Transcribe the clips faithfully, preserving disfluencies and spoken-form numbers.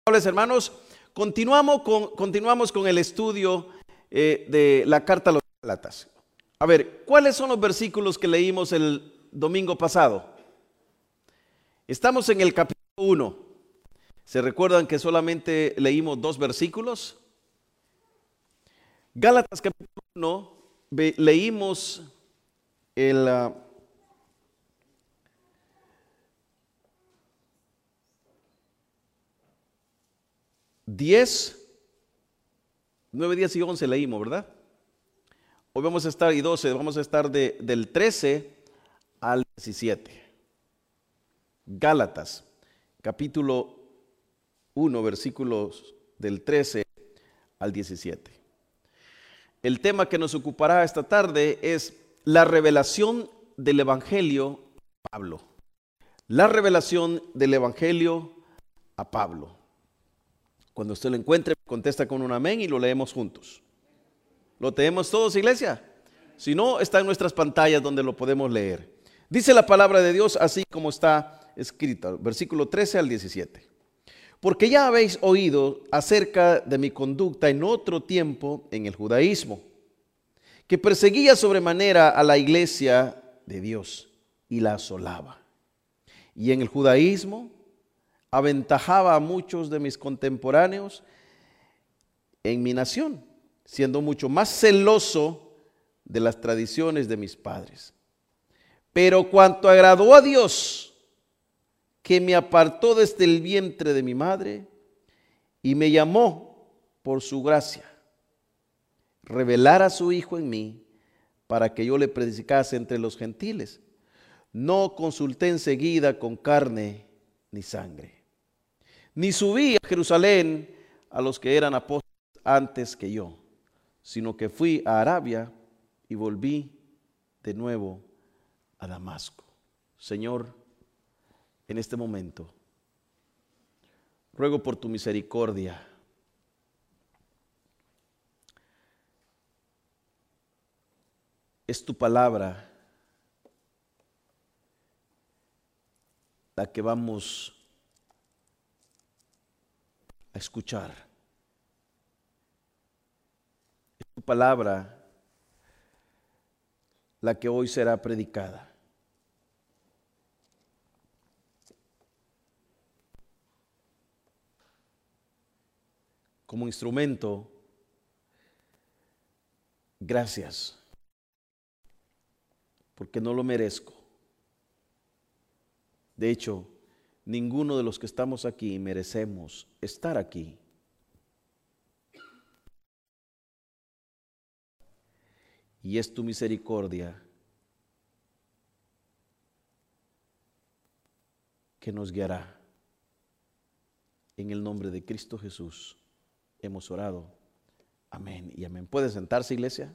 Hermanos, continuamos con, continuamos con el estudio eh, de la carta a los Gálatas. A ver, ¿cuáles son los versículos que leímos el domingo pasado? Estamos en el capítulo uno. ¿Se recuerdan que solamente leímos dos versículos? Gálatas capítulo uno, leímos el... Uh, diez, nueve, diez y once leímos, ¿verdad? Hoy vamos a estar, y doce, vamos a estar de, del trece al diecisiete. Gálatas, capítulo uno, versículos del trece al diecisiete. El tema que nos ocupará esta tarde es la revelación del Evangelio a Pablo. La revelación del Evangelio a Pablo. Cuando usted lo encuentre, contesta con un amén y lo leemos juntos. ¿Lo tenemos todos, iglesia? Si no, está en nuestras pantallas donde lo podemos leer. Dice la palabra de Dios así como está escrita, versículo trece al diecisiete. Porque ya habéis oído acerca de mi conducta en otro tiempo en el judaísmo, que perseguía sobremanera a la iglesia de Dios y la asolaba. Y en el judaísmo aventajaba a muchos de mis contemporáneos en mi nación, siendo mucho más celoso de las tradiciones de mis padres. Pero cuanto agradó a Dios, que me apartó desde el vientre de mi madre y me llamó por su gracia, revelar a su Hijo en mí para que yo le predicase entre los gentiles, no consulté enseguida con carne ni sangre, ni subí a Jerusalén a los que eran apóstoles antes que yo, sino que fui a Arabia y volví de nuevo a Damasco. Señor, en este momento, ruego por tu misericordia, es tu palabra la que vamos a escuchar. Es tu palabra la que hoy será predicada. Como instrumento, gracias, porque no lo merezco. De hecho, ninguno de los que estamos aquí merecemos estar aquí. Y es tu misericordia que nos guiará. En el nombre de Cristo Jesús hemos orado. Amén y amén. ¿Puede sentarse, iglesia?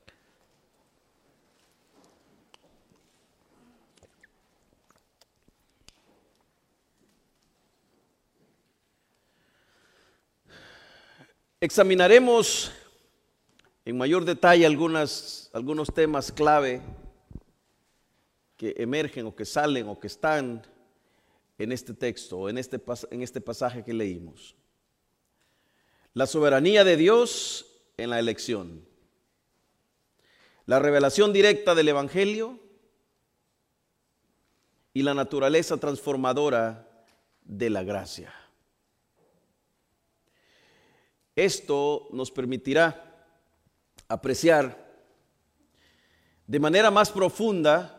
Examinaremos en mayor detalle algunas, algunos temas clave que emergen o que salen o que están en este texto, en este, en este pasaje que leímos. La soberanía de Dios en la elección, la revelación directa del Evangelio y la naturaleza transformadora de la gracia. Esto nos permitirá apreciar de manera más profunda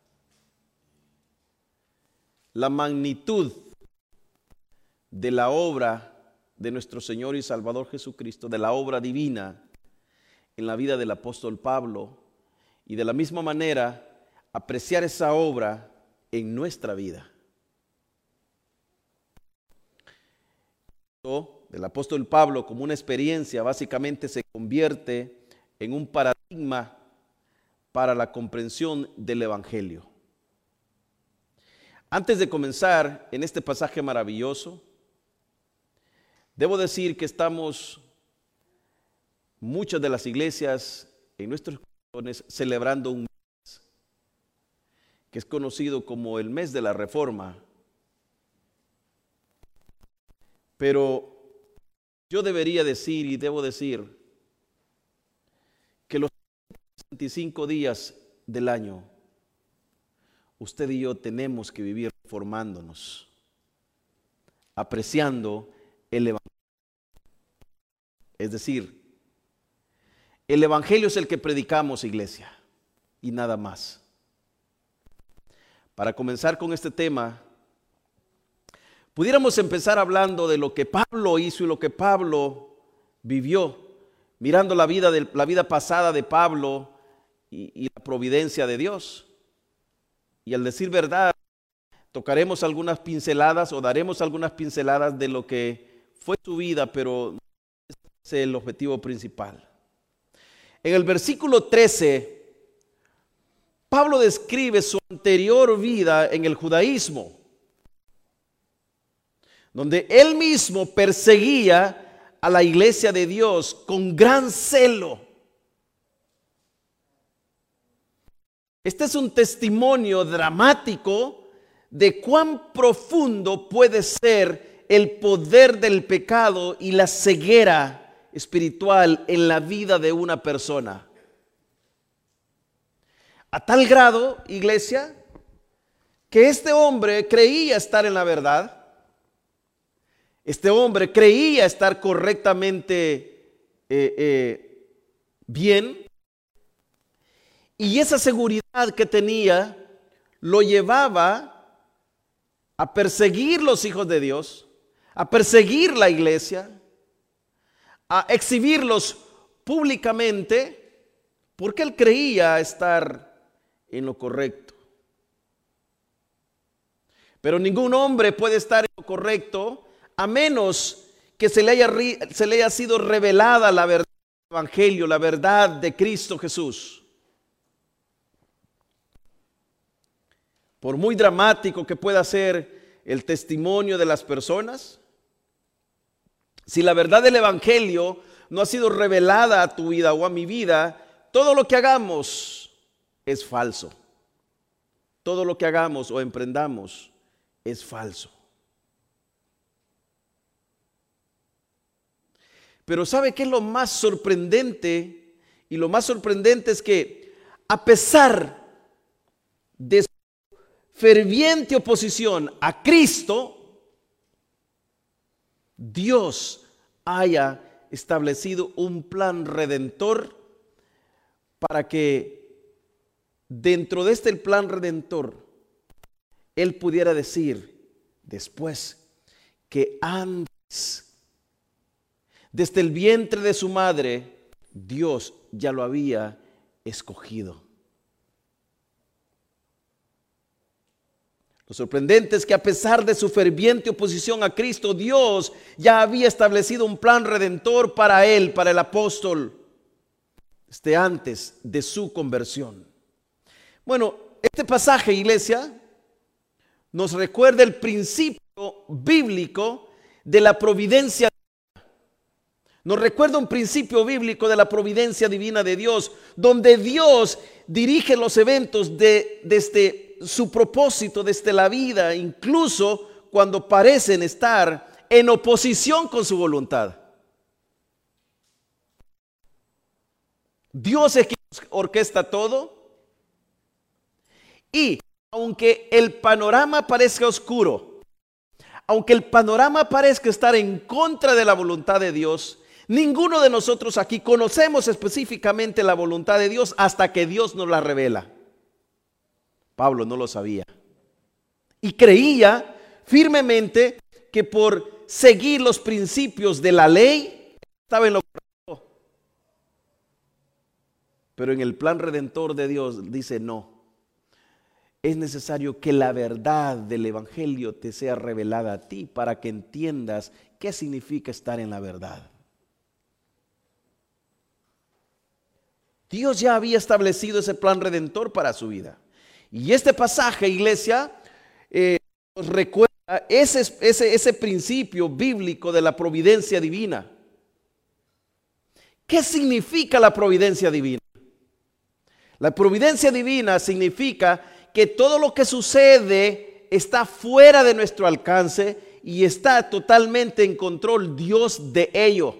la magnitud de la obra de nuestro Señor y Salvador Jesucristo, de la obra divina en la vida del apóstol Pablo, y de la misma manera apreciar esa obra en nuestra vida. El apóstol Pablo, como una experiencia, básicamente se convierte en un paradigma para la comprensión del Evangelio. Antes de comenzar en este pasaje maravilloso, debo decir que estamos, muchas de las iglesias en nuestros corazones, celebrando un mes que es conocido como el mes de la Reforma, Pero yo debería decir y debo decir que los sesenta y cinco días del año, usted y yo tenemos que vivir formándonos, apreciando el Evangelio. Es decir, el Evangelio es el que predicamos, iglesia, y nada más. Para comenzar con este tema, pudiéramos empezar hablando de lo que Pablo hizo y lo que Pablo vivió, mirando la vida, de, la vida pasada de Pablo y, y la providencia de Dios. Y al decir verdad, tocaremos algunas pinceladas o daremos algunas pinceladas de lo que fue su vida, pero ese es el objetivo principal. En el versículo trece, Pablo describe su anterior vida en el judaísmo, donde él mismo perseguía a la iglesia de Dios con gran celo. Este es un testimonio dramático de cuán profundo puede ser el poder del pecado y la ceguera espiritual en la vida de una persona. A tal grado, iglesia, que este hombre creía estar en la verdad. Este hombre creía estar correctamente eh, eh, bien. Y esa seguridad que tenía lo llevaba a perseguir los hijos de Dios, a perseguir la iglesia, a exhibirlos públicamente, porque él creía estar en lo correcto. Pero ningún hombre puede estar en lo correcto a menos que se le haya, se le haya sido revelada la verdad del Evangelio, la verdad de Cristo Jesús. Por muy dramático que pueda ser el testimonio de las personas, si la verdad del Evangelio no ha sido revelada a tu vida o a mi vida, todo lo que hagamos es falso. Todo lo que hagamos o emprendamos es falso. Pero ¿sabe qué es lo más sorprendente? Y lo más sorprendente es que a pesar de su ferviente oposición a Cristo, Dios haya establecido un plan redentor para que dentro de este plan redentor Él pudiera decir después que antes, desde el vientre de su madre, Dios ya lo había escogido. Lo sorprendente es que a pesar de su ferviente oposición a Cristo, Dios ya había establecido un plan redentor para él, para el apóstol, desde antes de su conversión. Bueno, este pasaje, iglesia, nos recuerda el principio bíblico de la providencia divina. Nos recuerda un principio bíblico de la providencia divina de Dios, donde Dios dirige los eventos de, desde su propósito, desde la vida, incluso cuando parecen estar en oposición con su voluntad. Dios es quien orquesta todo, y aunque el panorama parezca oscuro, aunque el panorama parezca estar en contra de la voluntad de Dios, ninguno de nosotros aquí conocemos específicamente la voluntad de Dios hasta que Dios nos la revela. Pablo no lo sabía y creía firmemente que por seguir los principios de la ley estaba en lo correcto. Pero en el plan redentor de Dios dice no. Es necesario que la verdad del Evangelio te sea revelada a ti para que entiendas qué significa estar en la verdad. Dios ya había establecido ese plan redentor para su vida. Y este pasaje, iglesia, eh, nos recuerda ese, ese, ese principio bíblico de la providencia divina. ¿Qué significa la providencia divina? La providencia divina significa que todo lo que sucede está fuera de nuestro alcance y está totalmente en control Dios de ello.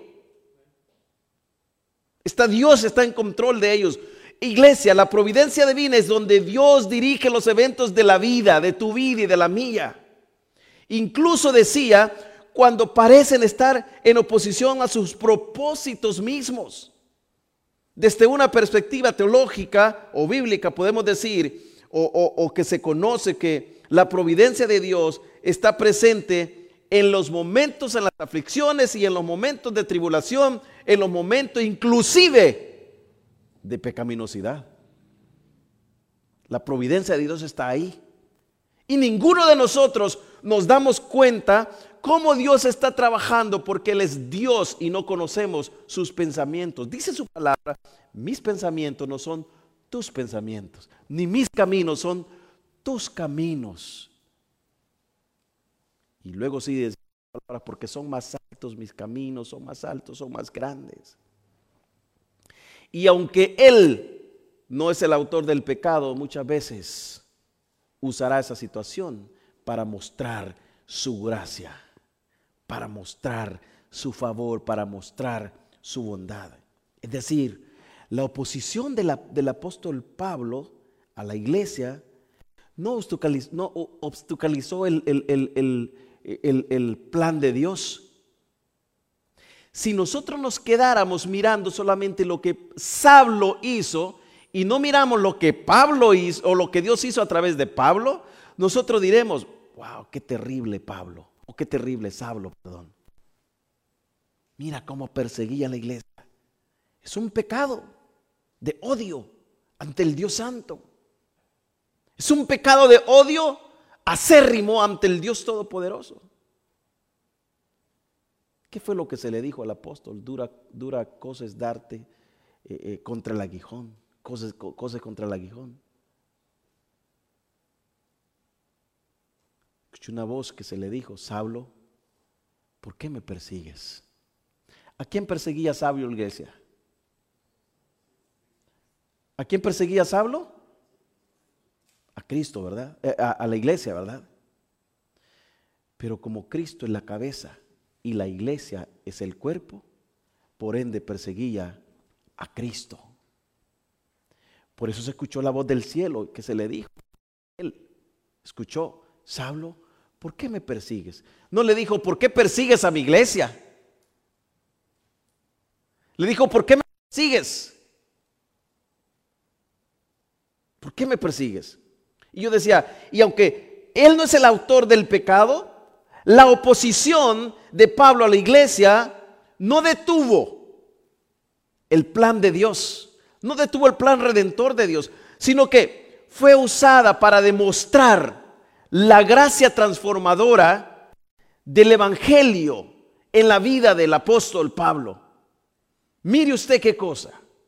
Está Dios está en control de ellos. Iglesia, la providencia divina es donde Dios dirige los eventos de la vida, de tu vida y de la mía. Incluso decía, cuando parecen estar en oposición a sus propósitos mismos. Desde una perspectiva teológica o bíblica podemos decir, o, o, o que se conoce que la providencia de Dios está presente en los momentos, en las aflicciones y en los momentos de tribulación, en los momentos inclusive de pecaminosidad. La providencia de Dios está ahí. Y ninguno de nosotros nos damos cuenta cómo Dios está trabajando, porque Él es Dios y no conocemos sus pensamientos. Dice su palabra, mis pensamientos no son tus pensamientos, ni mis caminos son tus caminos. Y luego sigue diciendo, porque son más altos mis caminos, son más altos, son más grandes. Y aunque Él no es el autor del pecado, muchas veces usará esa situación para mostrar su gracia, para mostrar su favor, para mostrar su bondad. Es decir, la oposición de la, del apóstol Pablo a la iglesia no obstaculizó, no obstaculizó el, el, el, el, el, el plan de Dios. Si nosotros nos quedáramos mirando solamente lo que Saulo hizo y no miramos lo que Pablo hizo o lo que Dios hizo a través de Pablo, nosotros diremos, wow, qué terrible Pablo, o qué terrible Saulo, perdón. Mira cómo perseguía a la iglesia. Es un pecado de odio ante el Dios Santo. Es un pecado de odio acérrimo ante el Dios Todopoderoso. ¿Qué fue lo que se le dijo al apóstol? Dura, dura cosa es darte eh, eh, contra el aguijón, cosas, cosas contra el aguijón. Escuché una voz que se le dijo, Saulo, ¿por qué me persigues? ¿A quién perseguía Saulo, iglesia? ¿A quién perseguía Saulo? A Cristo, ¿verdad? Eh, a, a la iglesia, ¿verdad? Pero como Cristo es la cabeza y la iglesia es el cuerpo, por ende perseguía a Cristo. Por eso se escuchó la voz del cielo que se le dijo. Él escuchó, Saulo, ¿por qué me persigues? No le dijo, ¿por qué persigues a mi iglesia? Le dijo, ¿por qué me persigues? ¿Por qué me persigues? Y yo decía, y aunque él no es el autor del pecado, la oposición de Pablo a la iglesia no detuvo el plan de Dios, no detuvo el plan redentor de Dios, sino que fue usada para demostrar la gracia transformadora del evangelio en la vida del apóstol Pablo. Mire usted qué cosa.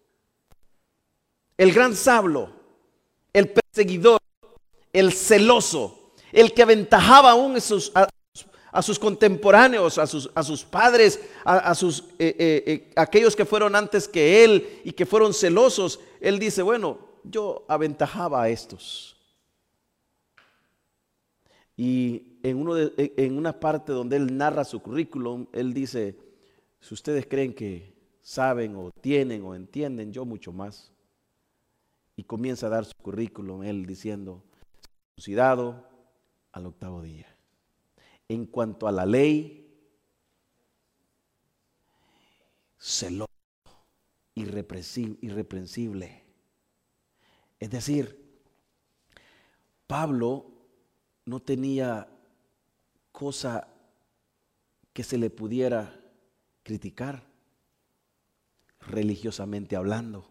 El gran Saulo, el perseguidor, el celoso, el que aventajaba aún a sus, a, a sus contemporáneos, a sus, a sus padres, a, a sus, eh, eh, eh, aquellos que fueron antes que él y que fueron celosos. Él dice, bueno, yo aventajaba a estos. Y en, uno de, en una parte donde él narra su currículum, él dice, si ustedes creen que saben o tienen o entienden, yo mucho más. Y comienza a dar su currículum, él diciendo, circuncidado al octavo día. En cuanto a la ley, celoso, irreprensible. Es decir, Pablo no tenía cosa que se le pudiera criticar religiosamente hablando.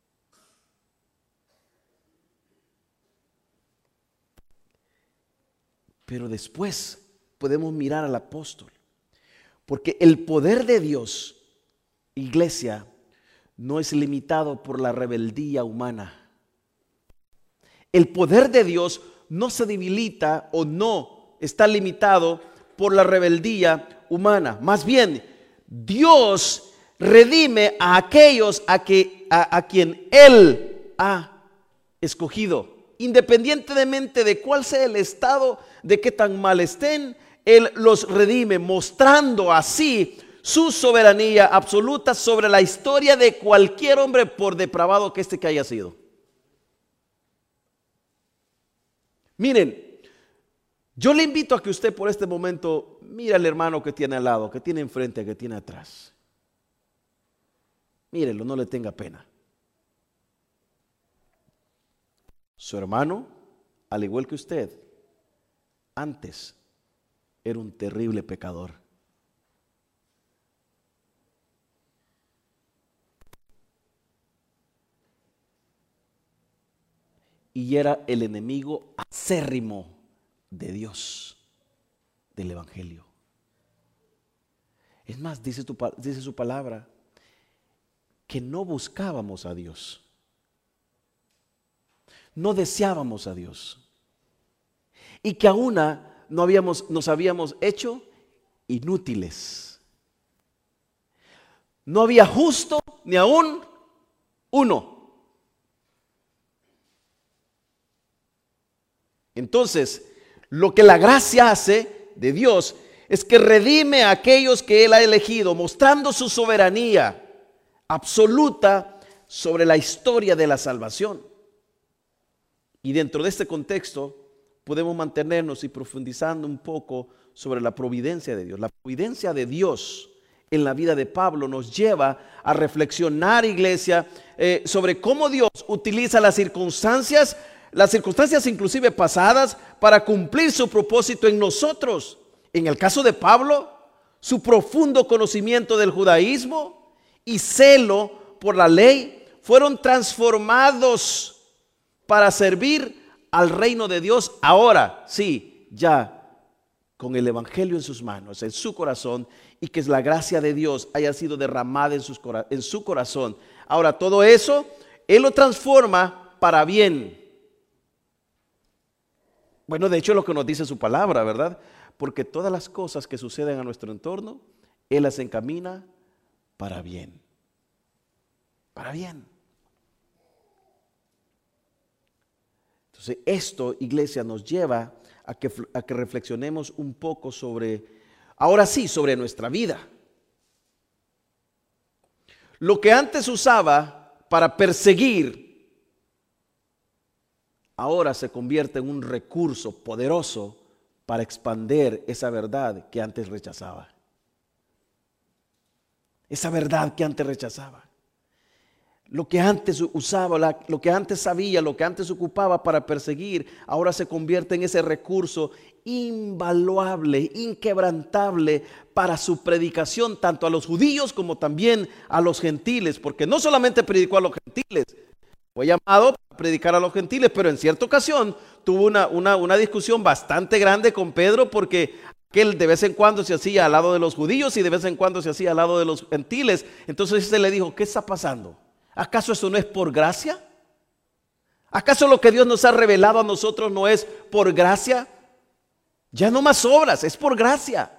Pero después podemos mirar al apóstol, porque el poder de Dios, iglesia, no es limitado por la rebeldía humana. El poder de Dios no se debilita o no está limitado por la rebeldía humana. Más bien, Dios redime a aquellos a, que, a, a quien Él ha escogido, independientemente de cuál sea el estado, de qué tan mal estén, Él los redime, mostrando así su soberanía absoluta sobre la historia de cualquier hombre, por depravado que este que haya sido. Miren, yo le invito a que usted por este momento mire al hermano que tiene al lado, que tiene enfrente, que tiene atrás. Mírelo, no le tenga pena. Su hermano, al igual que usted, antes era un terrible pecador. Y era el enemigo acérrimo de Dios, del Evangelio. Es más, dice, tu, dice su palabra, que no buscábamos a Dios. No deseábamos a Dios. Y que aún no habíamos, nos habíamos hecho inútiles. No había justo ni aún uno. Entonces, lo que la gracia hace de Dios es que redime a aquellos que Él ha elegido, mostrando su soberanía absoluta sobre la historia de la salvación. Y dentro de este contexto podemos mantenernos y profundizando un poco sobre la providencia de Dios. La providencia de Dios en la vida de Pablo nos lleva a reflexionar, iglesia, eh, sobre cómo Dios utiliza las circunstancias, las circunstancias inclusive pasadas, para cumplir su propósito en nosotros. En el caso de Pablo, su profundo conocimiento del judaísmo y celo por la ley fueron transformados para servir al reino de Dios. Ahora, sí, ya con el evangelio en sus manos, en su corazón, y que la gracia de Dios haya sido derramada en, sus, en su corazón. Ahora, todo eso, Él lo transforma para bien. Bueno, de hecho, es lo que nos dice su palabra, ¿verdad? Porque todas las cosas que suceden a nuestro entorno, Él las encamina para bien. Para bien. Entonces, esto, iglesia, nos lleva a que, a que reflexionemos un poco sobre, ahora sí, sobre nuestra vida. Lo que antes usaba para perseguir, ahora se convierte en un recurso poderoso para expandir esa verdad que antes rechazaba. Esa verdad que antes rechazaba. Lo que antes usaba, lo que antes sabía, lo que antes ocupaba para perseguir, ahora se convierte en ese recurso invaluable, inquebrantable para su predicación, tanto a los judíos como también a los gentiles, porque no solamente predicó a los gentiles, fue llamado a predicar a los gentiles, pero en cierta ocasión tuvo una, una, una discusión bastante grande con Pedro, porque aquel de vez en cuando se hacía al lado de los judíos y de vez en cuando se hacía al lado de los gentiles. Entonces se le dijo, ¿qué está pasando? ¿Acaso eso no es por gracia? ¿Acaso lo que Dios nos ha revelado a nosotros no es por gracia? Ya no más obras, es por gracia.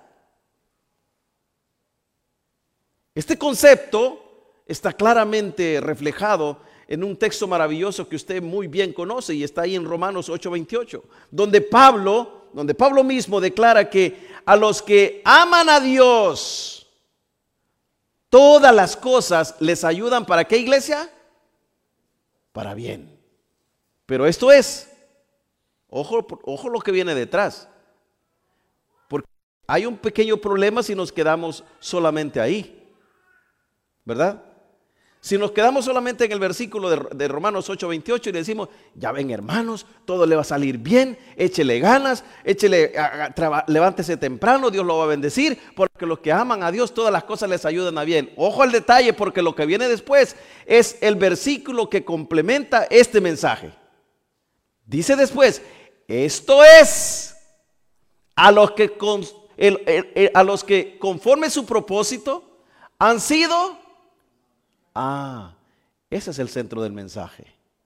Este concepto está claramente reflejado en un texto maravilloso que usted muy bien conoce y está ahí en Romanos ocho veintiocho, donde Pablo, donde Pablo mismo declara que a los que aman a Dios, todas las cosas les ayudan. ¿Para qué, iglesia? Para bien. Pero esto es, ojo, ojo lo que viene detrás, porque hay un pequeño problema si nos quedamos solamente ahí, ¿verdad? Si nos quedamos solamente en el versículo de, de Romanos ocho veintiocho y le decimos, ya ven hermanos, todo le va a salir bien, échele ganas, échele, a, a, traba, levántese temprano, Dios lo va a bendecir, porque los que aman a Dios todas las cosas les ayudan a bien. Ojo al detalle, porque lo que viene después es el versículo que complementa este mensaje. Dice después, esto es a los que, con, el, el, el, a los que conforme su propósito han sido... Ah, ese es el centro del mensaje.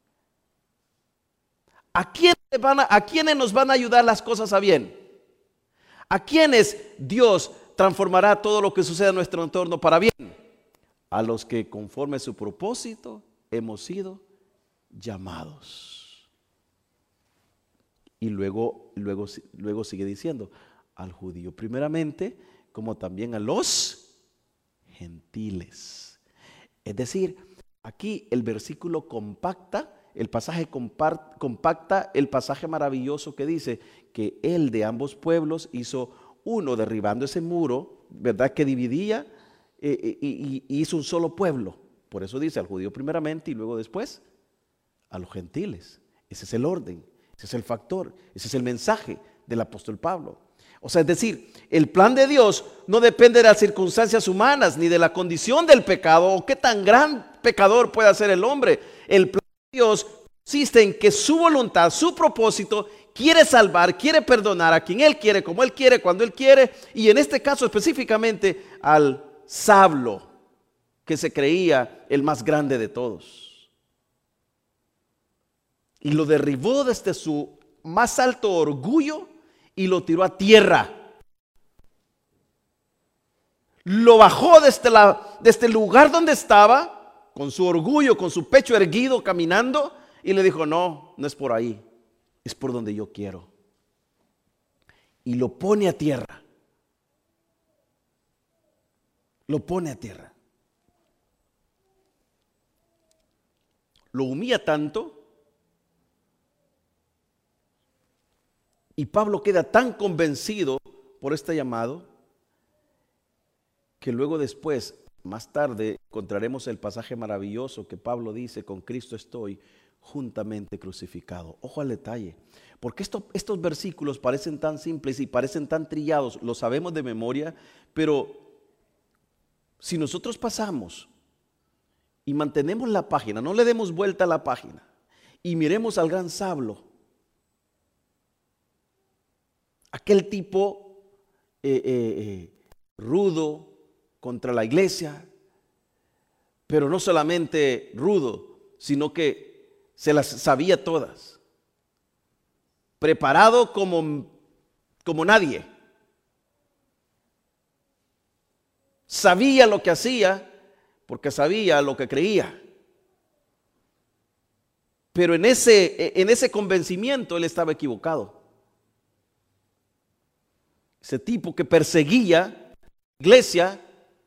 ¿A quiénes, van a, ¿A quiénes nos van a ayudar las cosas a bien? ¿A quiénes Dios transformará todo lo que sucede en nuestro entorno para bien? A los que conforme a su propósito hemos sido llamados. Y luego, luego, luego sigue diciendo, al judío primeramente, como también a los gentiles. Es decir, aquí el versículo compacta, el pasaje compar- compacta el pasaje maravilloso que dice que él de ambos pueblos hizo uno, derribando ese muro, ¿verdad?, que dividía, eh, y, y- y hizo un solo pueblo. Por eso dice al judío primeramente y luego después a los gentiles. Ese es el orden, ese es el factor, ese es el mensaje del apóstol Pablo. O sea, es decir, el plan de Dios no depende de las circunstancias humanas ni de la condición del pecado o qué tan gran pecador pueda ser el hombre. El plan de Dios consiste en que su voluntad, su propósito, quiere salvar, quiere perdonar a quien Él quiere, como Él quiere, cuando Él quiere, y en este caso específicamente al Sablo, que se creía el más grande de todos. Y lo derribó desde su más alto orgullo y lo tiró a tierra. Lo bajó desde, la, desde el lugar donde estaba, con su orgullo, con su pecho erguido, caminando, y le dijo, no, no es por ahí, es por donde yo quiero. Y lo pone a tierra. Lo pone a tierra. Lo humilla tanto, y Pablo queda tan convencido por este llamado, que luego después, más tarde, encontraremos el pasaje maravilloso que Pablo dice, con Cristo estoy juntamente crucificado. Ojo al detalle, porque esto, estos versículos parecen tan simples y parecen tan trillados, lo sabemos de memoria, pero si nosotros pasamos y mantenemos la página, no le demos vuelta a la página y miremos al gran Sablo, aquel tipo eh, eh, eh, rudo contra la iglesia, pero no solamente rudo, sino que se las sabía todas, preparado como, como nadie, sabía lo que hacía porque sabía lo que creía, pero en ese, en ese convencimiento él estaba equivocado. Ese tipo que perseguía la iglesia,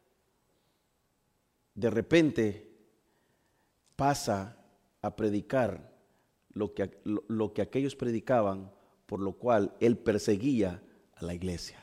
de repente pasa a predicar lo que, lo, lo que aquellos predicaban, por lo cual él perseguía a la iglesia.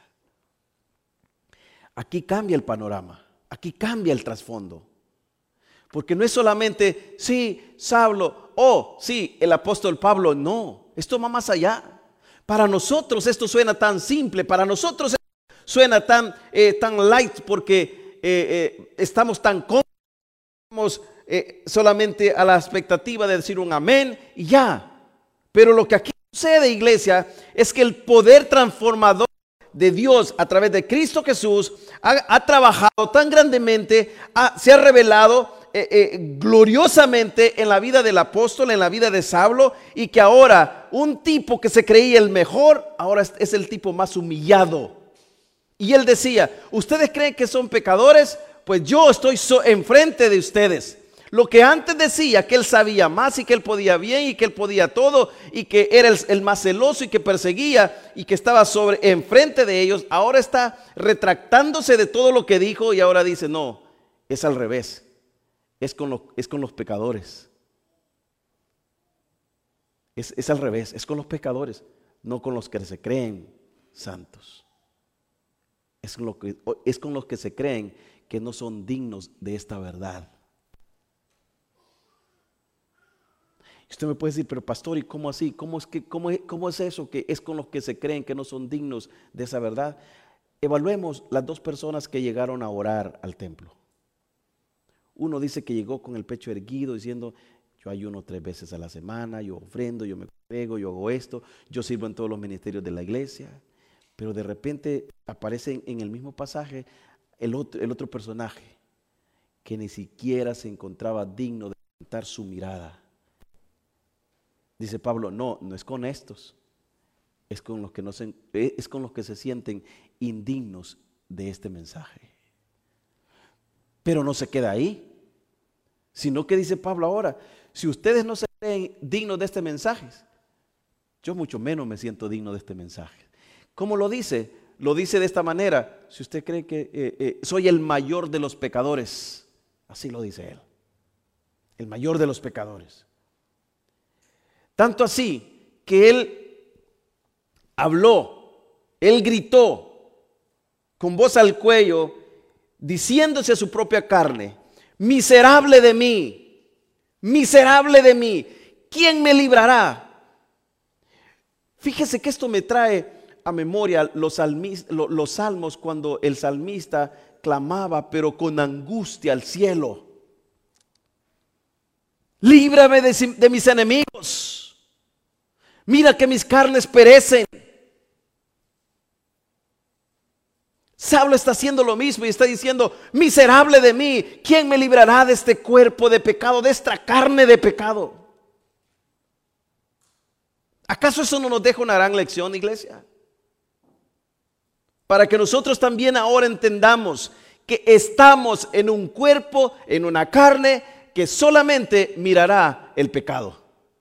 Aquí cambia el panorama, aquí cambia el trasfondo, porque no es solamente, sí, Saulo, oh, sí, el apóstol Pablo, no, esto va más allá. Para nosotros esto suena tan simple, para nosotros suena tan, eh, tan light, porque eh, eh, estamos tan cómodos, estamos eh, solamente a la expectativa de decir un amén y ya. Pero lo que aquí sucede, iglesia, es que el poder transformador de Dios a través de Cristo Jesús ha, ha trabajado tan grandemente, ha, se ha revelado Eh, eh, gloriosamente en la vida del apóstol, en la vida de Saulo, y que ahora un tipo que se creía el mejor, ahora es, es el tipo más humillado. Y él decía, ¿ustedes creen que son pecadores? Pues yo estoy so enfrente de ustedes. Lo que antes decía que él sabía más y que él podía bien y que él podía todo y que era el, el más celoso y que perseguía y que estaba sobre enfrente de ellos, ahora está retractándose de todo lo que dijo y ahora dice, no, es al revés. Es con, lo, es con los pecadores. Es, es al revés, es con los pecadores, no con los que se creen santos. Es con, lo que, es con los que se creen que no son dignos de esta verdad. Usted me puede decir, pero pastor, ¿y cómo así? ¿Cómo es, que, cómo, ¿Cómo es eso que es con los que se creen que no son dignos de esa verdad? Evaluemos las dos personas que llegaron a orar al templo. Uno dice que llegó con el pecho erguido diciendo, yo ayuno tres veces a la semana, yo ofrendo, yo me pego, yo hago esto, yo sirvo en todos los ministerios de la iglesia. Pero de repente aparece en el mismo pasaje el otro, el otro personaje que ni siquiera se encontraba digno de levantar su mirada. Dice Pablo, no, no es con estos, es con los que, no se, es con los que se sienten indignos de este mensaje. Pero no se queda ahí, sino que dice Pablo ahora, si ustedes no se creen dignos de este mensaje, yo mucho menos me siento digno de este mensaje. ¿Cómo lo dice? lo dice de esta manera: si usted cree que eh, eh, soy el mayor de los pecadores, así lo dice él, el mayor de los pecadores. Tanto así que él habló, él gritó con voz al cuello, diciéndose a su propia carne: miserable de mí, miserable de mí, ¿quién me librará? Fíjese que esto me trae a memoria los, salmis, los, los salmos, cuando el salmista clamaba pero con angustia al cielo: líbrame de, de mis enemigos, mira que mis carnes perecen. Saulo está haciendo lo mismo y está diciendo: miserable de mí, ¿quién me librará de este cuerpo de pecado, de esta carne de pecado? ¿Acaso eso no nos deja una gran lección, iglesia? Para que nosotros también ahora entendamos que estamos en un cuerpo, en una carne que solamente mirará el pecado.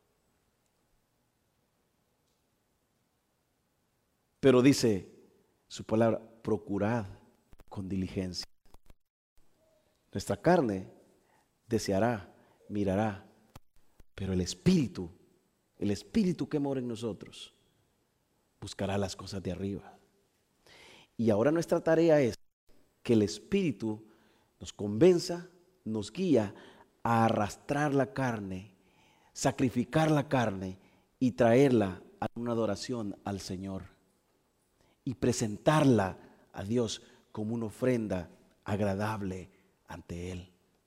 Pero dice su palabra: procurad con diligencia. Nuestra carne deseará, mirará, pero el Espíritu, el Espíritu que mora en nosotros, buscará las cosas de arriba. Y ahora nuestra tarea es que el Espíritu nos convenza, nos guía a arrastrar la carne, sacrificar la carne y traerla a una adoración al Señor y presentarla a Dios como una ofrenda agradable ante Él.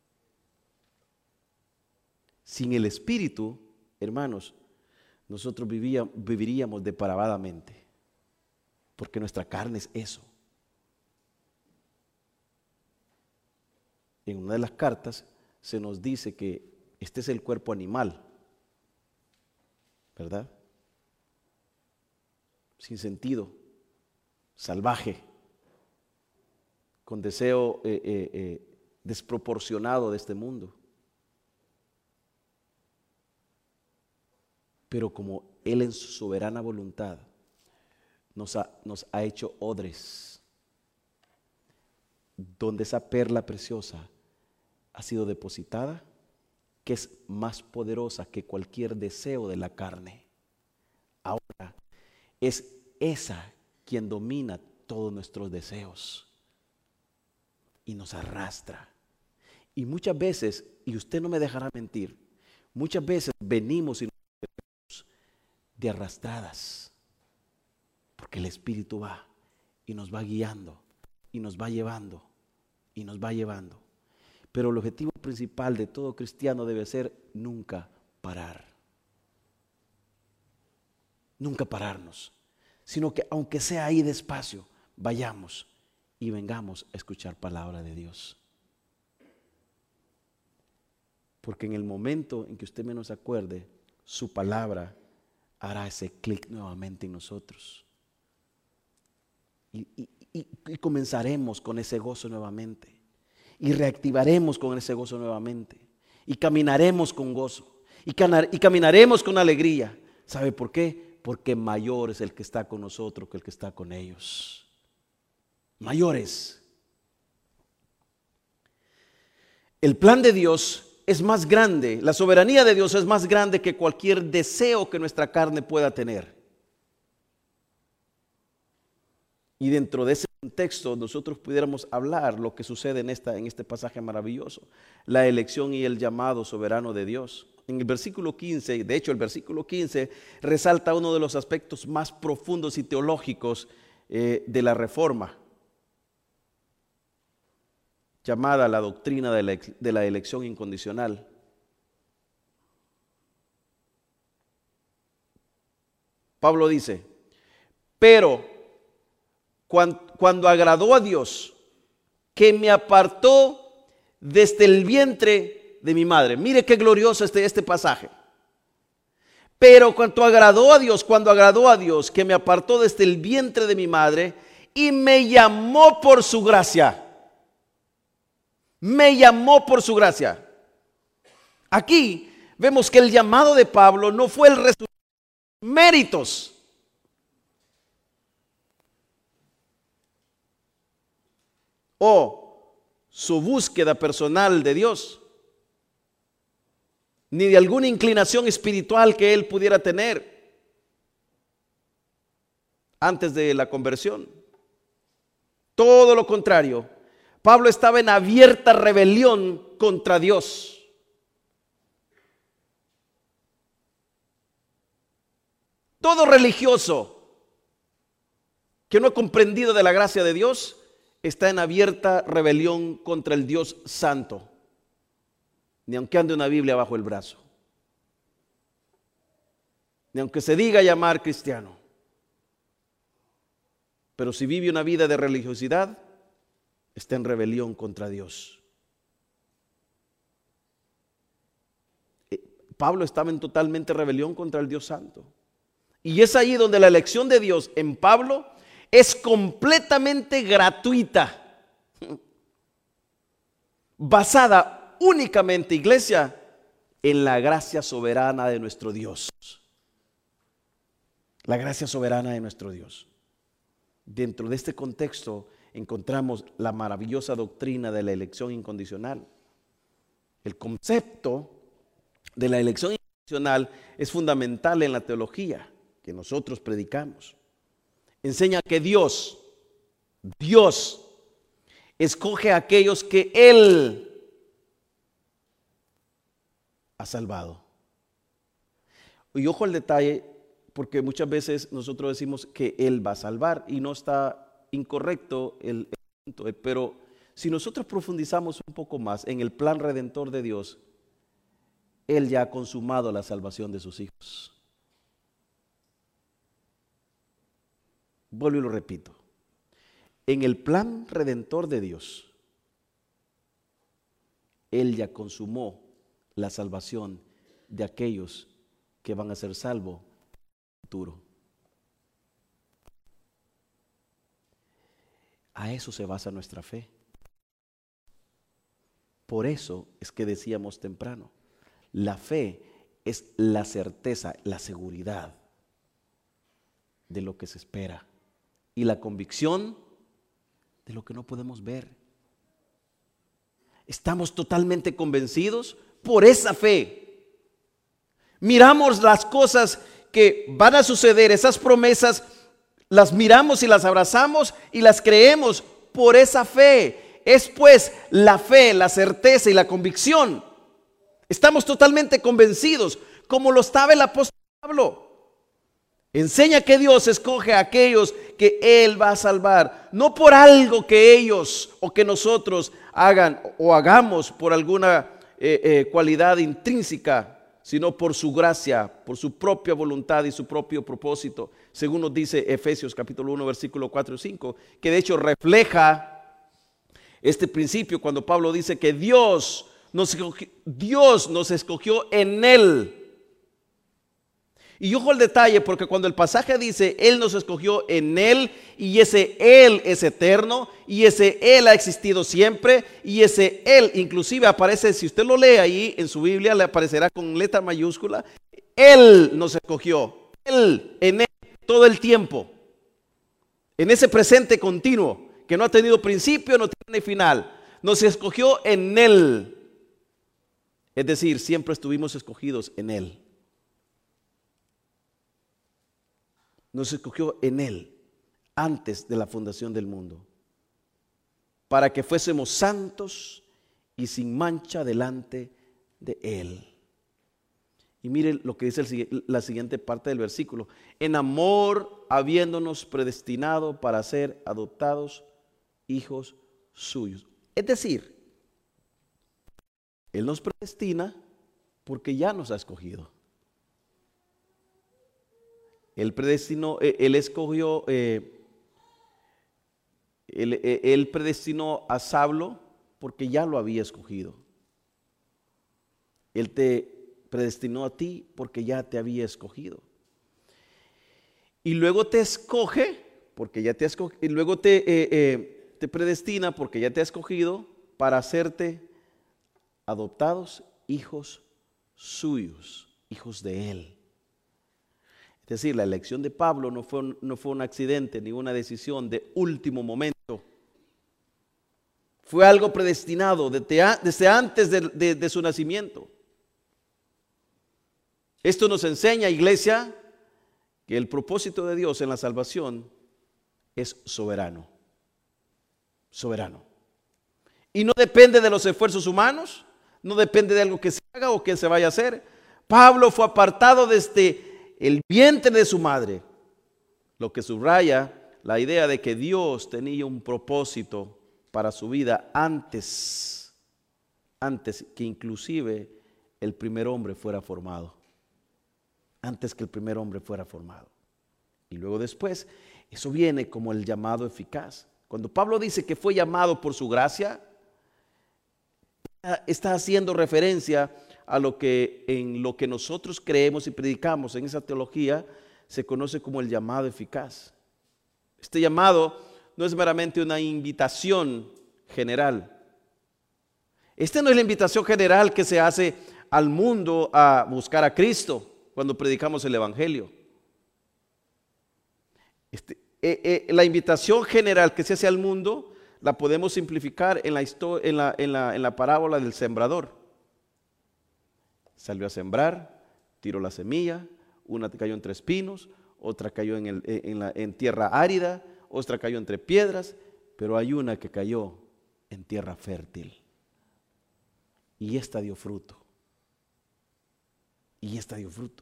Sin el Espíritu, hermanos, nosotros vivíamos, viviríamos depravadamente, porque nuestra carne es eso. En una de las cartas se nos dice que este es el cuerpo animal, ¿verdad? Sin sentido, salvaje, con deseo eh, eh, eh, desproporcionado de este mundo. Pero como Él en su soberana voluntad nos ha, nos ha hecho odres, donde esa perla preciosa ha sido depositada, que es más poderosa que cualquier deseo de la carne. Ahora es esa quien domina todos nuestros deseos y nos arrastra. Y muchas veces, y usted no me dejará mentir, muchas veces venimos y nos venimos de arrastradas, porque el Espíritu va y nos va guiando y nos va llevando y nos va llevando. Pero el objetivo principal de todo cristiano debe ser nunca parar. Nunca pararnos, sino que aunque sea ahí despacio, vayamos y vengamos a escuchar palabra de Dios. Porque en el momento en que usted menos acuerde, su palabra hará ese clic nuevamente en nosotros. Y, y, y, y comenzaremos con ese gozo nuevamente. Y reactivaremos con ese gozo nuevamente. Y caminaremos con gozo. Y, canar, y caminaremos con alegría. ¿Sabe por qué? Porque mayor es el que está con nosotros que el que está con ellos. Mayores. El plan de Dios es más grande. La soberanía de Dios es más grande que cualquier deseo que nuestra carne pueda tener. Y dentro de ese contexto nosotros pudiéramos hablar lo que sucede en, esta, en este pasaje maravilloso, la elección y el llamado soberano de Dios. En el versículo quince, de hecho el versículo quince resalta uno de los aspectos más profundos y teológicos eh, de la Reforma, llamada la doctrina de la, de la elección incondicional. Pablo dice: pero Cuando, cuando agradó a Dios, que me apartó desde el vientre de mi madre. Mire qué glorioso este, este pasaje. Pero cuando agradó a Dios, cuando agradó a Dios, que me apartó desde el vientre de mi madre y me llamó por su gracia. Me llamó por su gracia. Aquí vemos que el llamado de Pablo no fue el resultado de méritos. o su búsqueda personal de Dios, ni de alguna inclinación espiritual que él pudiera tener antes de la conversión. Todo lo contrario, Pablo estaba en abierta rebelión contra Dios. Todo religioso que no ha comprendido de la gracia de Dios está en abierta rebelión contra el Dios santo, ni aunque ande una Biblia bajo el brazo, ni aunque se diga llamar cristiano. Pero si vive una vida de religiosidad, está en rebelión contra Dios. Pablo estaba en totalmente rebelión contra el Dios santo. Y es ahí donde la elección de Dios en Pablo es completamente gratuita, basada únicamente, iglesia, en la gracia soberana de nuestro Dios. La gracia soberana de nuestro Dios. Dentro de este contexto encontramos la maravillosa doctrina de la elección incondicional. El concepto de la elección incondicional es fundamental en la teología que nosotros predicamos. Enseña que Dios, Dios escoge a aquellos que Él ha salvado. Y ojo al detalle, porque muchas veces nosotros decimos que Él va a salvar y no está incorrecto el, el punto. Pero si nosotros profundizamos un poco más en el plan redentor de Dios, Él ya ha consumado la salvación de sus hijos. Vuelvo y lo repito. En el plan redentor de Dios, Él ya consumó la salvación de aquellos que van a ser salvos en el futuro. A eso se basa nuestra fe. Por eso es que decíamos temprano, la fe es la certeza, la seguridad de lo que se espera y la convicción de lo que no podemos ver. Estamos totalmente convencidos por esa fe. Miramos las cosas que van a suceder, esas promesas, las miramos y las abrazamos y las creemos por esa fe. Es pues la fe, la certeza y la convicción. Estamos totalmente convencidos, como lo estaba el apóstol Pablo. Enseña que Dios escoge a aquellos que Él va a salvar, no por algo que ellos o que nosotros hagan o hagamos por alguna eh, eh, cualidad intrínseca, sino por su gracia, por su propia voluntad y su propio propósito, según nos dice Efesios capítulo uno, versículo cuatro y cinco, que de hecho refleja este principio cuando Pablo dice que Dios nos escogió, Dios nos escogió en Él. Y ojo al detalle, porque cuando el pasaje dice Él nos escogió en Él, y ese Él es eterno, y ese Él ha existido siempre, y ese Él inclusive aparece, si usted lo lee ahí en su Biblia, le aparecerá con letra mayúscula. Él nos escogió, Él, en Él, todo el tiempo, en ese presente continuo, que no ha tenido principio, no tiene final. Nos escogió en Él, es decir, siempre estuvimos escogidos en Él. Nos escogió en Él antes de la fundación del mundo, para que fuésemos santos y sin mancha delante de Él. Y miren lo que dice el, la siguiente parte del versículo: en amor habiéndonos predestinado para ser adoptados hijos suyos. Es decir, Él nos predestina porque ya nos ha escogido. Él predestinó, Él escogió, eh, él, él predestinó a Saulo porque ya lo había escogido. Él te predestinó a ti porque ya te había escogido. Y luego te escoge porque ya te escoge, y luego te, eh, eh, te predestina porque ya te ha escogido para hacerte adoptados hijos suyos, hijos de Él. Es decir, la elección de Pablo no fue, un, no fue un accidente ni una decisión de último momento. Fue algo predestinado desde, desde antes de, de, de su nacimiento. Esto nos enseña, iglesia, que el propósito de Dios en la salvación es soberano. Soberano. Y no depende de los esfuerzos humanos, no depende de algo que se haga o que se vaya a hacer. Pablo fue apartado desde el vientre de su madre, lo que subraya la idea de que Dios tenía un propósito para su vida antes, antes que inclusive el primer hombre fuera formado. Antes que el primer hombre fuera formado. Y luego después, eso viene como el llamado eficaz. Cuando Pablo dice que fue llamado por su gracia, está haciendo referencia a lo que en lo que nosotros creemos y predicamos en esa teología se conoce como el llamado eficaz. Este llamado no es meramente una invitación general. Esta no es la invitación general que se hace al mundo a buscar a Cristo cuando predicamos el Evangelio. Este, eh, eh, la invitación general que se hace al mundo la podemos simplificar en la, en, la, en, la, en la parábola del sembrador. Salió a sembrar, tiró la semilla, una cayó entre espinos, otra cayó en, el, en, la, en tierra árida, otra cayó entre piedras, pero hay una que cayó en tierra fértil. Y esta dio fruto. Y esta dio fruto.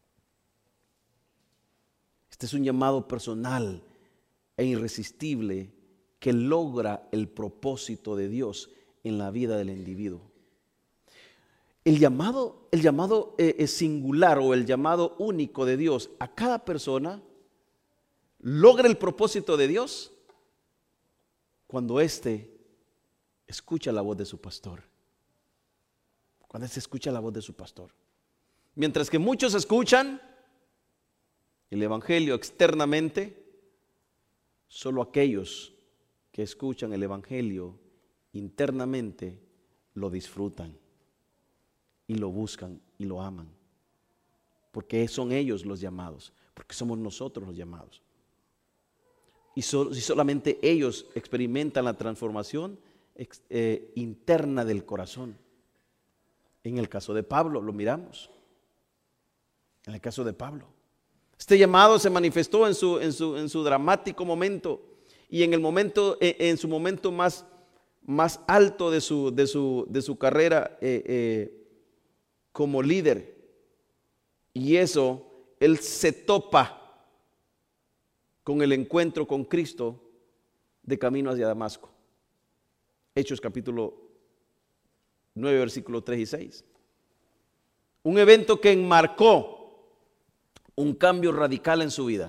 Este es un llamado personal e irresistible que logra el propósito de Dios en la vida del individuo. El llamado, el llamado eh, singular o el llamado único de Dios a cada persona logra el propósito de Dios cuando éste escucha la voz de su pastor. Cuando éste escucha la voz de su pastor. Mientras que muchos escuchan el Evangelio externamente, solo aquellos que escuchan el Evangelio internamente lo disfrutan y lo buscan y lo aman, porque son ellos los llamados, porque somos nosotros los llamados. Y so, si solamente ellos experimentan la transformación eh, interna del corazón. En el caso de Pablo lo miramos. En el caso de Pablo, este llamado se manifestó en su, en su, en su dramático momento y en el momento, en su momento más, más alto de su, de su, de su carrera eh, eh, como líder. Y eso, él se topa con el encuentro con Cristo de camino hacia Damasco. Hechos capítulo nueve, versículos tres y seis. Un evento que enmarcó un cambio radical en su vida.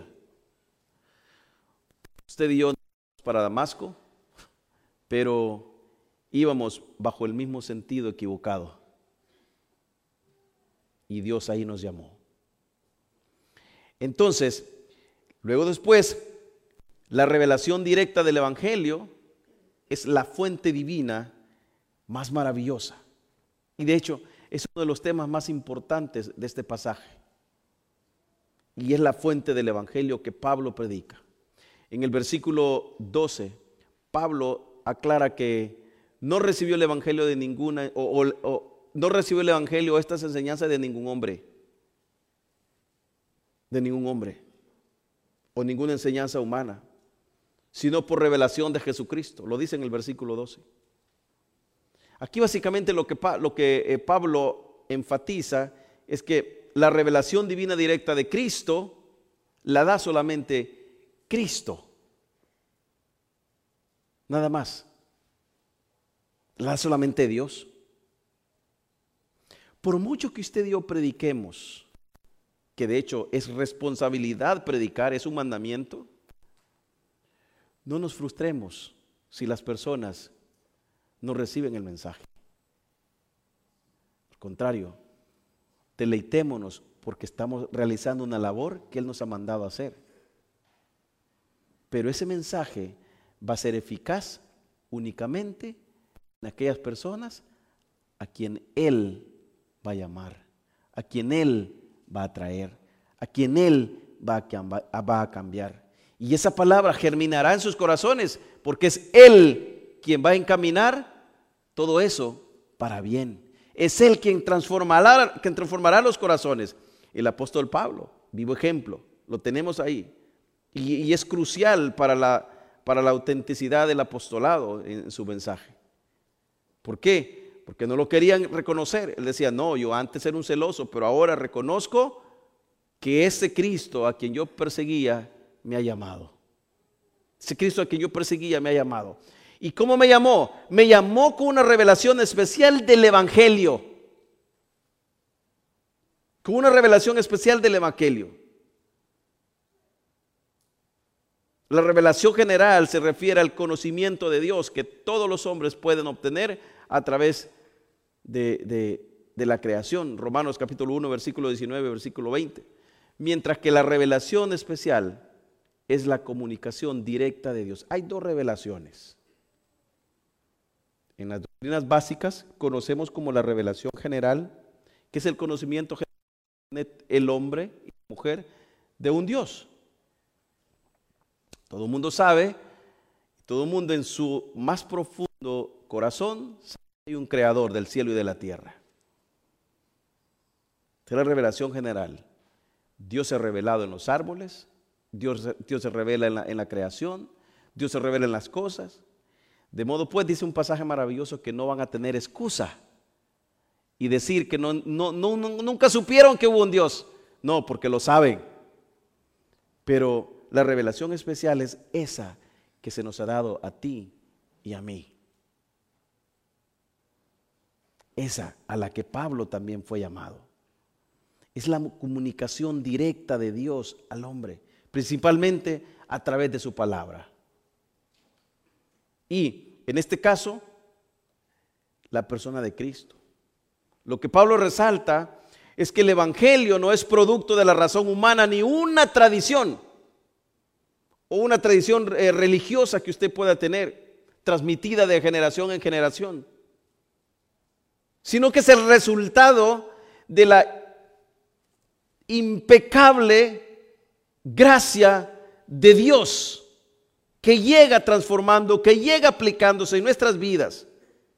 Usted y yo para Damasco, pero íbamos bajo el mismo sentido equivocado. Y Dios ahí nos llamó. Entonces, luego después, la revelación directa del Evangelio es la fuente divina más maravillosa. Y de hecho, es uno de los temas más importantes de este pasaje. Y es la fuente del Evangelio que Pablo predica. En el versículo doce, Pablo aclara que no recibió el Evangelio de ninguna, o, o, o no recibió el Evangelio o estas enseñanzas de ningún hombre. De ningún hombre. O ninguna enseñanza humana. Sino por revelación de Jesucristo. Lo dice en el versículo doce. Aquí básicamente lo que, lo que Pablo enfatiza es que la revelación divina directa de Cristo la da solamente Cristo. Nada más. La da solamente Dios. Por mucho que usted y yo prediquemos, que de hecho es responsabilidad predicar, es un mandamiento, no nos frustremos si las personas no reciben el mensaje. Al contrario, deleitémonos porque estamos realizando una labor que Él nos ha mandado a hacer. Pero ese mensaje va a ser eficaz únicamente en aquellas personas a quien Él va a llamar, a quien Él va a traer, a quien Él va a, va a cambiar. Y esa palabra germinará en sus corazones porque es Él quien va a encaminar todo eso para bien. Es Él quien transformará, quien transformará los corazones. El apóstol Pablo, vivo ejemplo, lo tenemos ahí. Y, y es crucial para la, para la autenticidad del apostolado en, en su mensaje. ¿Por qué? Porque no lo querían reconocer. Él decía, no, yo antes era un celoso, pero ahora reconozco que ese Cristo a quien yo perseguía me ha llamado. Ese Cristo a quien yo perseguía me ha llamado. ¿Y cómo me llamó? Me llamó con una revelación especial del Evangelio. Con una revelación especial del Evangelio. La revelación general se refiere al conocimiento de Dios que todos los hombres pueden obtener a través de, de, de la creación. Romanos capítulo uno, versículo diecinueve, versículo veinte. Mientras que la revelación especial es la comunicación directa de Dios. Hay dos revelaciones. En las doctrinas básicas conocemos como la revelación general, que es el conocimiento general el hombre y la mujer de un Dios. Todo el mundo sabe, todo el mundo en su más profundo corazón sabe que hay un creador del cielo y de la tierra. Esta es la revelación general. Dios se ha revelado en los árboles, Dios, Dios se revela en la, en la creación, Dios se revela en las cosas. De modo pues, dice un pasaje maravilloso, que no van a tener excusa y decir que no, no, no, no, nunca supieron que hubo un Dios. No, porque lo saben. Pero la revelación especial es esa que se nos ha dado a ti y a mí. Esa a la que Pablo también fue llamado. Es la comunicación directa de Dios al hombre, principalmente a través de su palabra. Y en este caso, la persona de Cristo. Lo que Pablo resalta es que el Evangelio no es producto de la razón humana ni una tradición o una tradición eh, religiosa que usted pueda tener, transmitida de generación en generación, sino que es el resultado de la impecable gracia de Dios que llega transformando, que llega aplicándose en nuestras vidas.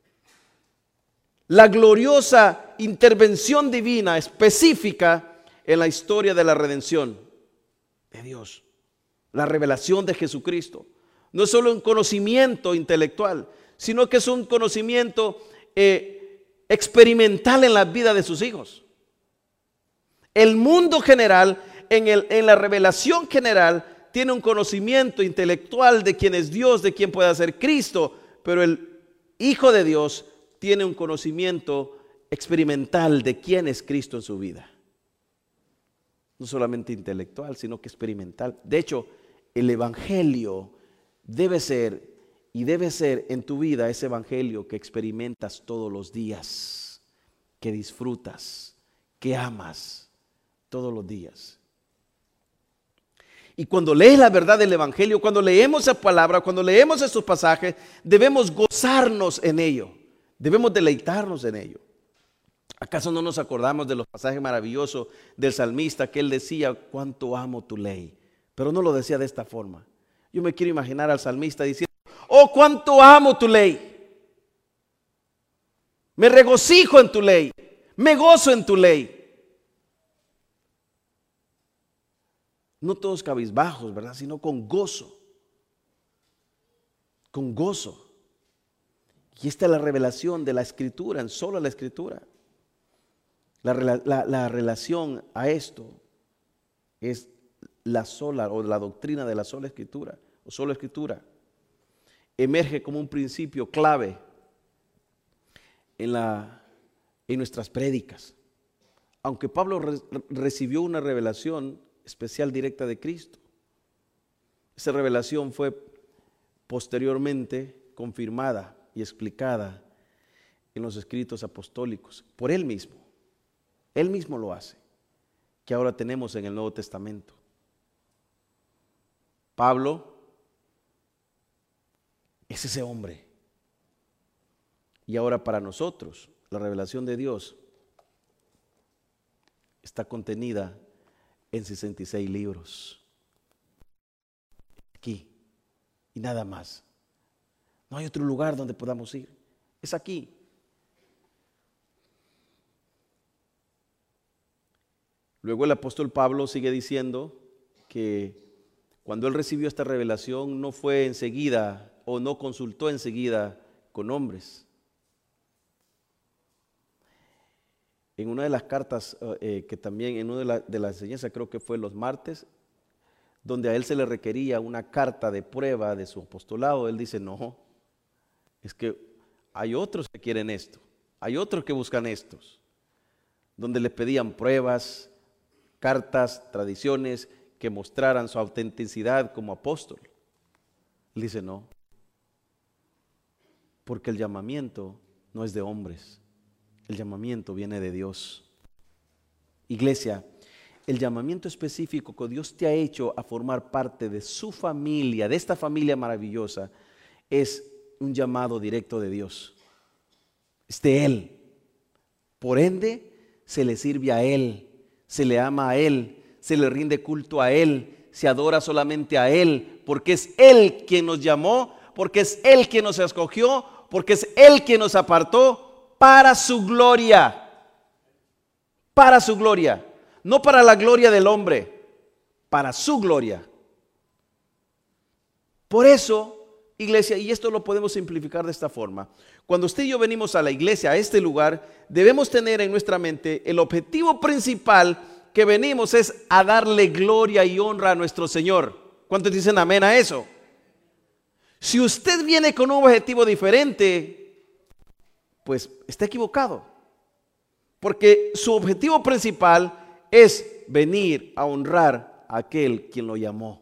La gloriosa intervención divina específica en la historia de la redención de Dios. La revelación de Jesucristo. No es solo un conocimiento intelectual, sino que es un conocimiento eh, experimental en la vida de sus hijos. El mundo general, en, el, en la revelación general, tiene un conocimiento intelectual de quién es Dios, de quién puede ser Cristo, pero el Hijo de Dios tiene un conocimiento experimental de quién es Cristo en su vida. No solamente intelectual, sino que experimental. De hecho, el Evangelio debe ser, y debe ser en tu vida ese Evangelio que experimentas todos los días, que disfrutas, que amas todos los días. Y cuando lees la verdad del Evangelio, cuando leemos esa palabra, cuando leemos estos pasajes, debemos gozarnos en ello, debemos deleitarnos en ello. ¿Acaso no nos acordamos de los pasajes maravillosos del salmista que él decía, cuánto amo tu ley? Pero no lo decía de esta forma. Yo me quiero imaginar al salmista diciendo, oh, cuánto amo tu ley. Me regocijo en tu ley, me gozo en tu ley. No todos cabizbajos, ¿verdad? Sino con gozo. Con gozo. Y esta es la revelación de la Escritura, en solo la Escritura. La, la, la relación a esto es la sola o la doctrina de la sola Escritura o solo Escritura. Emerge como un principio clave en, la, en nuestras prédicas. Aunque Pablo re, recibió una revelación especial directa de Cristo, esa revelación fue posteriormente confirmada y explicada en los escritos apostólicos por él mismo. Él mismo lo hace, que ahora tenemos en el Nuevo Testamento. Pablo es ese hombre. Y ahora para nosotros, la revelación de Dios está contenida en sesenta y seis libros. Aquí. Y nada más. No hay otro lugar donde podamos ir. Es aquí. Luego el apóstol Pablo sigue diciendo que cuando él recibió esta revelación no fue enseguida o no consultó enseguida con hombres. En una de las cartas eh, que también en una de las de la enseñanzas, creo que fue los martes, donde a él se le requería una carta de prueba de su apostolado, él dice, no, es que hay otros que quieren esto, hay otros que buscan estos, donde les pedían pruebas, cartas, tradiciones que mostraran su autenticidad como apóstol. Él dice, no, porque el llamamiento no es de hombres, el llamamiento viene de Dios. Iglesia, el llamamiento específico que Dios te ha hecho a formar parte de su familia, de esta familia maravillosa, es un llamado directo de Dios. Es de Él. Por ende, se le sirve a Él, se le ama a Él, se le rinde culto a Él, se adora solamente a Él, porque es Él quien nos llamó, porque es Él quien nos escogió, porque es Él quien nos apartó para su gloria. Para su gloria. No para la gloria del hombre, para su gloria. Por eso, iglesia, y esto lo podemos simplificar de esta forma, cuando usted y yo venimos a la iglesia, a este lugar, debemos tener en nuestra mente el objetivo principal que venimos es a darle gloria y honra a nuestro Señor. ¿Cuántos dicen amén a eso? Si usted viene con un objetivo diferente, pues está equivocado, porque su objetivo principal es venir a honrar a aquel quien lo llamó.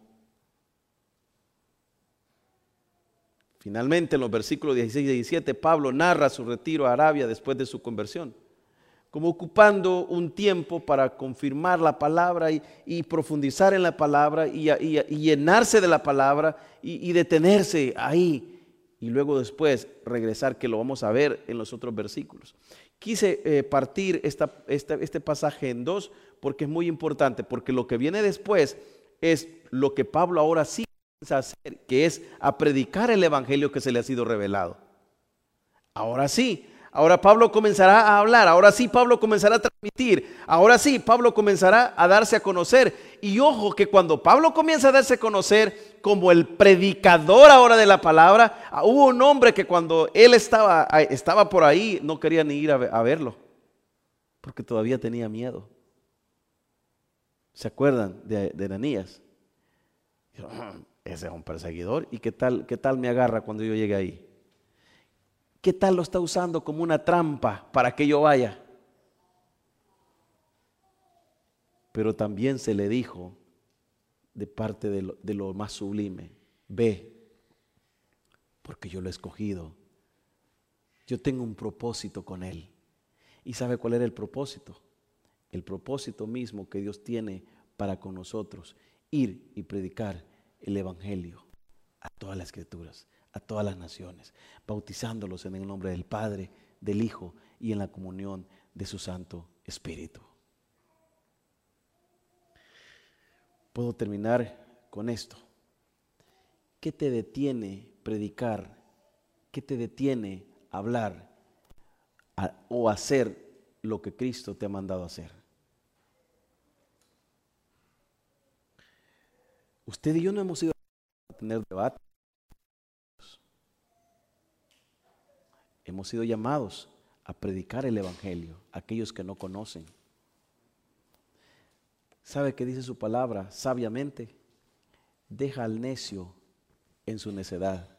Finalmente, en los versículos dieciséis y diecisiete, Pablo narra su retiro a Arabia después de su conversión, como ocupando un tiempo para confirmar la palabra y, y profundizar en la palabra y, y, y llenarse de la palabra y, y detenerse ahí y luego después regresar, que lo vamos a ver en los otros versículos. Quise eh, partir esta, esta, este pasaje en dos porque es muy importante, porque lo que viene después es lo que Pablo ahora sí comienza a hacer, que es a predicar el evangelio que se le ha sido revelado. Ahora sí, ahora Pablo comenzará a hablar, ahora sí Pablo comenzará a transmitir, ahora sí Pablo comenzará a darse a conocer. Y ojo que cuando Pablo comienza a darse a conocer como el predicador ahora de la palabra, hubo un hombre que cuando él estaba, estaba por ahí no quería ni ir a, a verlo, porque todavía tenía miedo. ¿Se acuerdan de, de Ananías? Ese es un perseguidor. ¿Y qué tal, qué tal me agarra cuando yo llegue ahí? ¿Qué tal lo está usando como una trampa para que yo vaya? Pero también se le dijo de parte de lo, de lo más sublime, ve, porque yo lo he escogido. Yo tengo un propósito con él. ¿Y sabe cuál era el propósito? El propósito mismo que Dios tiene para con nosotros, ir y predicar el evangelio a todas las escrituras, a todas las naciones, bautizándolos en el nombre del Padre, del Hijo y en la comunión de su Santo Espíritu. Puedo terminar con esto. ¿Qué te detiene predicar? ¿Qué te detiene hablar a, o hacer lo que Cristo te ha mandado hacer? Usted y yo no hemos ido a tener debate. Hemos sido llamados a predicar el evangelio a aquellos que no conocen. ¿Sabe qué dice su palabra? Sabiamente, deja al necio en su necedad.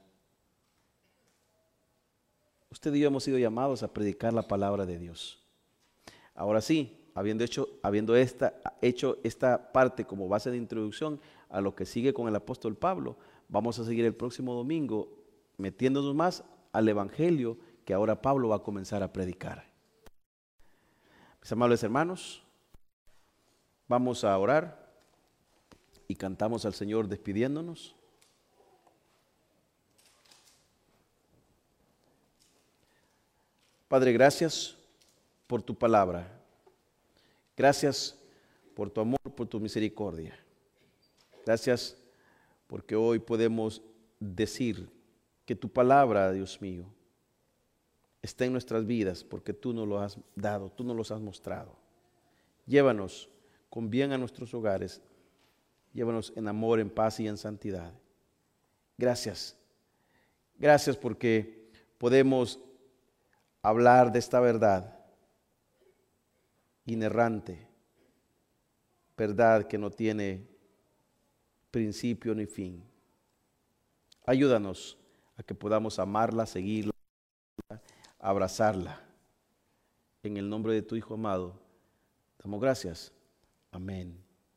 Usted y yo hemos sido llamados a predicar la palabra de Dios. Ahora sí, habiendo hecho, habiendo esta, hecho esta parte como base de introducción a lo que sigue con el apóstol Pablo, vamos a seguir el próximo domingo metiéndonos más al evangelio que ahora Pablo va a comenzar a predicar. Mis amables hermanos, vamos a orar y cantamos al Señor despidiéndonos. Padre, gracias por tu palabra. Gracias por tu amor, por tu misericordia. Gracias porque hoy podemos decir que tu palabra, Dios mío, esté en nuestras vidas porque tú nos lo has dado, tú nos los has mostrado. Llévanos con bien a nuestros hogares, llévanos en amor, en paz y en santidad. Gracias, gracias porque podemos hablar de esta verdad inerrante, verdad que no tiene principio ni fin. Ayúdanos a que podamos amarla, seguirla, abrazarla. En el nombre de tu Hijo amado, damos gracias. Amén.